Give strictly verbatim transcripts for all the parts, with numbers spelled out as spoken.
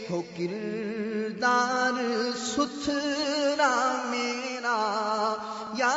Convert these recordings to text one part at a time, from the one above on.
ہو کردار ستھرا میرا یا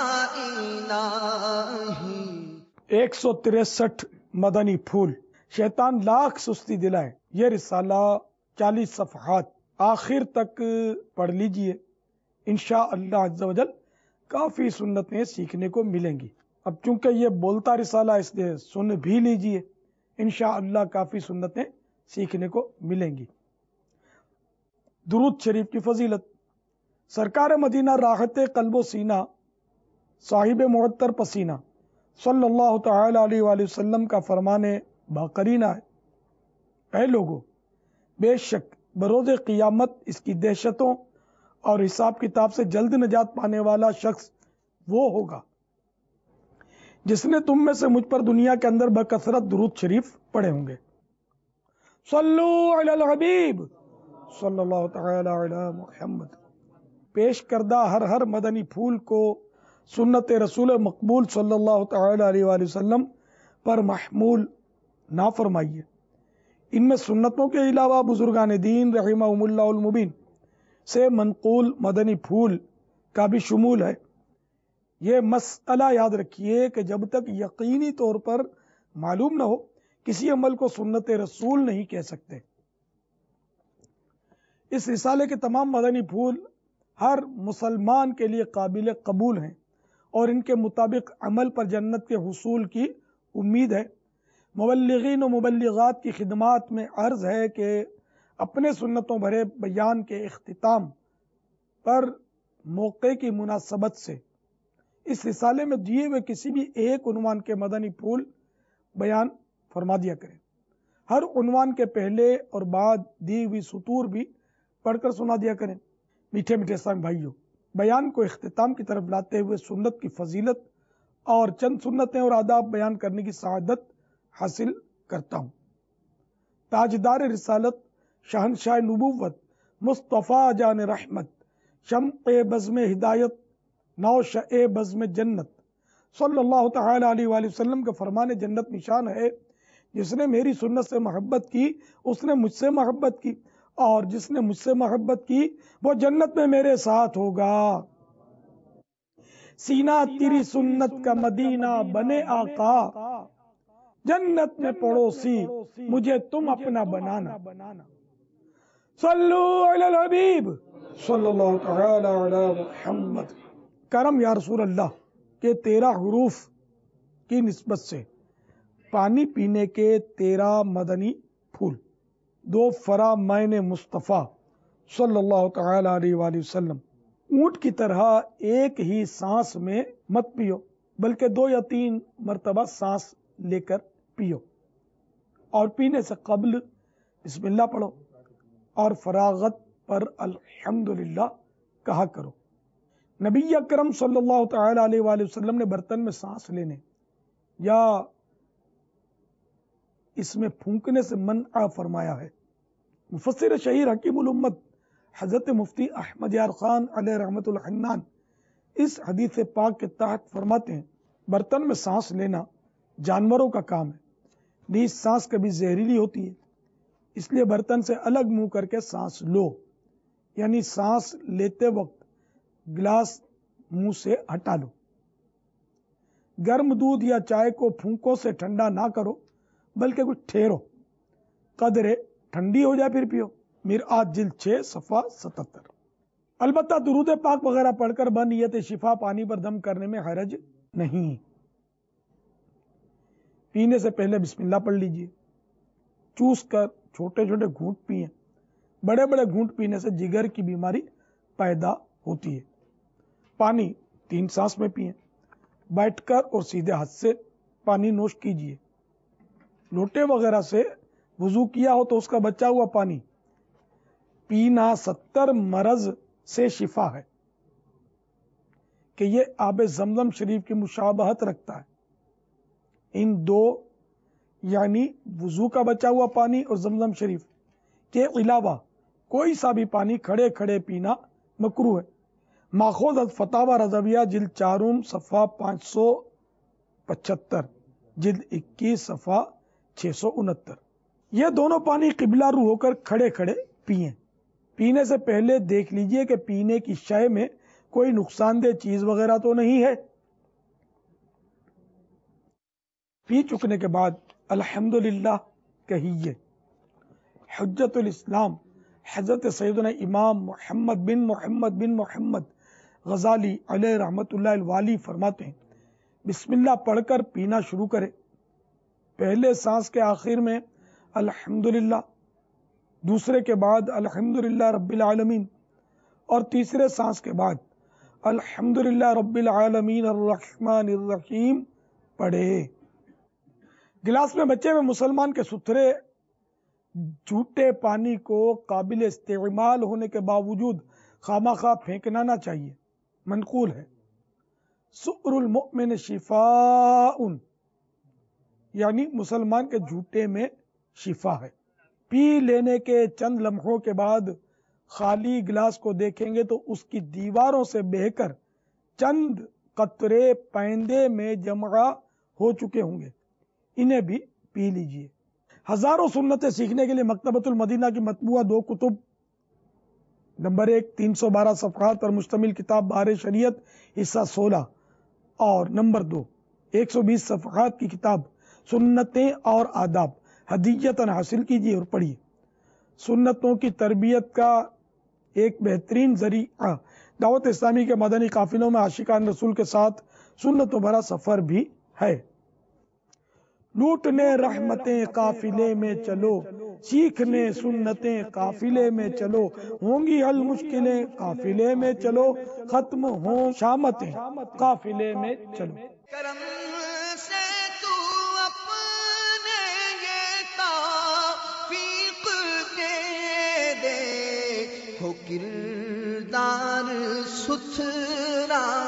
الہی۔ ایک سو تریسٹھ مدنی پھول، شیطان لاکھ سستی دلائے، یہ رسالہ چالیس صفحات آخر تک پڑھ لیجئے، انشاءاللہ عز و جل کافی سنتیں سیکھنے کو ملیں گی۔ اب چونکہ یہ بولتا رسالہ اس لیے سن بھی لیجئے، انشاءاللہ کافی سنتیں سیکھنے کو ملیں گی۔ درود شریف کی فضیلت، سرکار مدینہ راحت قلب و سینہ، صاحب معطر پسینہ صلی اللہ تعالی علیہ وآلہ وسلم کا فرمان باقرینہ ہے، اے لوگو، بے شک بروز قیامت اس کی دہشتوں اور حساب کتاب سے جلد نجات پانے والا شخص وہ ہوگا جس نے تم میں سے مجھ پر دنیا کے اندر بکثرت درود شریف پڑھے ہوں گے۔ صلو علی الحبیب صلی اللہ تعالی علی محمد۔ پیش کردہ ہر ہر مدنی پھول کو سنت رسول مقبول صلی اللہ تعالی علیہ وآلہ وسلم پر محمول نہ فرمائیے۔ ان میں سنتوں کے علاوہ بزرگان دین رحمہم اللہ المبین سے منقول مدنی پھول کا بھی شمول ہے۔ یہ مسئلہ یاد رکھیے کہ جب تک یقینی طور پر معلوم نہ ہو کسی عمل کو سنت رسول نہیں کہہ سکتے۔ اس رسالے کے تمام مدنی پھول ہر مسلمان کے لیے قابل قبول ہیں اور ان کے مطابق عمل پر جنت کے حصول کی امید ہے۔ مبلغین و مبلغات کی خدمات میں عرض ہے کہ اپنے سنتوں بھرے بیان کے اختتام پر موقع کی مناسبت سے اس رسالے میں دیے ہوئے کسی بھی ایک عنوان کے مدنی پھول بیان فرما دیا کریں۔ ہر عنوان کے پہلے اور بعد دی ہوئی سطور بھی پڑھ کر سنا دیا کریں۔ میٹھے میٹھے اسلامی بھائیوں، بیان کو اختتام کی طرف لاتے ہوئے سنت کی فضیلت اور چند سنتیں اور آداب بیان کرنے کی سعادت حاصل کرتا ہوں۔ تاجدار رسالت، شہنشاہ نبوت، مصطفیٰ جان رحمت، شمع بزم ہدایت، نوشہ بزم جنت صلی اللہ تعالی علیہ وآلہ وسلم کا فرمان جنت نشان ہے، جس نے میری سنت سے محبت کی اس نے مجھ سے محبت کی، اور جس نے مجھ سے محبت کی وہ جنت میں میرے ساتھ ہوگا۔ سینہ تیری سنت کا مدینہ بنے آقا، جنت میں پڑوسی مجھے تم اپنا بنانا۔ صلو علی الحبیب صلی اللہ تعالی علی محمد۔ کرم یا رسول اللہ کے تیرہ حروف کی نسبت سے پانی پینے کے تیرہ مدنی پھول۔ دو فرامین مصطفیٰ صلی اللہ تعالی علیہ وآلہ وسلم۔ اونٹ کی طرح ایک ہی سانس میں مت پیو، بلکہ دو یا تین مرتبہ سانس لے کر پیو، اور پینے سے قبل بسم اللہ پڑھو اور فراغت پر الحمدللہ کہا کرو۔ نبی اکرم صلی اللہ تعالی علیہ وآلہ وسلم نے برتن میں سانس لینے یا اس میں پھونکنے سے منع فرمایا ہے۔ مفسر شہیر حکیم الامت حضرت مفتی احمد یار خان علیہ رحمت الحنان اس حدیث پاک کے تحت فرماتے ہیں، برتن میں سانس لینا جانوروں کا کام ہے، نیز سانس کبھی زہریلی ہوتی ہے، اس لیے برتن سے الگ منہ کر کے سانس لو، یعنی سانس لیتے وقت گلاس منہ سے ہٹا لو۔ گرم دودھ یا چائے کو پھونکوں سے ٹھنڈا نہ کرو، بلکہ کچھ ٹھہرو، قدرے ٹھنڈی ہو جائے پھر پیو۔ مرآت جلد چھ صفحہ ستتر۔ البتہ درود پاک وغیرہ پڑھ کر بنیت شفا پانی پر دم کرنے میں حرج نہیں۔ پینے سے پہلے بسم اللہ پڑھ لیجئے، چوس کر چھوٹے چھوٹے گھونٹ پیئیں۔ بڑے بڑے گھونٹ پینے سے جگر کی بیماری پیدا ہوتی ہے۔ پانی تین سانس میں پئیں، بیٹھ کر اور سیدھے ہاتھ سے پانی نوش کیجئے۔ لوٹے وغیرہ سے وضو کیا ہو تو اس کا بچا ہوا پانی پینا ستر مرض سے شفا ہے کہ یہ آب زمزم شریف کی مشابہت رکھتا ہے۔ ان دو یعنی وضو کا بچا ہوا پانی اور زمزم شریف کے علاوہ کوئی سا بھی پانی کھڑے کھڑے پینا مکروہ ہے۔ ماخوذ از فتاوی رضویہ جلد چارم صفحہ پانچ سو پچہتر، جلد اکیس صفحہ چھ سو انہتر۔ یہ دونوں پانی قبلہ رو ہو کر کھڑے کھڑے پیئیں۔ پینے سے پہلے دیکھ لیجئے کہ پینے کی شے میں کوئی نقصان دہ چیز وغیرہ تو نہیں ہے۔ پی چکنے کے بعد الحمدللہ کہیے۔ حجت الاسلام حضرت سیدنا امام محمد بن محمد بن محمد غزالی علیہ رحمت اللہ الوالی فرماتے ہیں بسم اللہ پڑھ کر پینا شروع کرے، پہلے سانس کے آخر میں الحمدللہ، دوسرے کے بعد الحمدللہ رب العالمین، اور تیسرے سانس کے بعد الحمدللہ رب العالمین الرحمن الرحیم پڑھے۔ گلاس میں بچے ہوئے مسلمان کے ستھرے جھوٹے پانی کو قابل استعمال ہونے کے باوجود خواہ خواہ پھینکنا نہ چاہیے۔ منقول ہے سؤر المؤمن شفاء، یعنی مسلمان کے جھوٹے میں شفا ہے۔ پی لینے کے چند لمحوں کے بعد خالی گلاس کو دیکھیں گے تو اس کی دیواروں سے بہہ کر چند قطرے پیندے میں جمع ہو چکے ہوں گے، انہیں بھی پی لیجئے۔ ہزاروں سنتیں سیکھنے کے لیے مکتبۃ المدینہ کی مطبوعہ دو کتب، نمبر ایک تین سو بارہ صفحات پر مشتمل کتاب بہار شریعت حصہ سولہ، اور نمبر دو ایک سو بیس صفحات کی کتاب سنتیں اور آداب ہدیتاً حاصل کیجیے اور پڑھیے۔ سنتوں کی تربیت کا ایک بہترین ذریعہ دعوت اسلامی کے مدنی قافلوں میں عاشقان رسول کے ساتھ سنتوں بھرا سفر بھی ہے۔ لوٹنے رحمتیں قافلے میں چلو، سیکھنے سنتیں قافلے میں چلو، ہوں گی حل مشکلیں قافلے میں چلو، ختم ہوں شامتیں قافلے میں چلو۔ کرم سے تو اپنے یہ توفیق دے دے، ہو کردار ستھرا